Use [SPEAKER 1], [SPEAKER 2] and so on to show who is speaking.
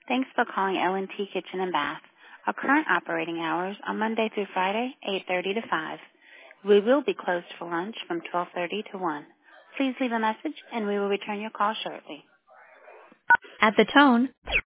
[SPEAKER 1] Thanks for calling L&T Kitchen and Bath. Our current operating hours are Monday through Friday, 8:30 to 5. We will be closed for lunch from 12:30 to 1. Please leave a message and we will return your call shortly.
[SPEAKER 2] At the tone,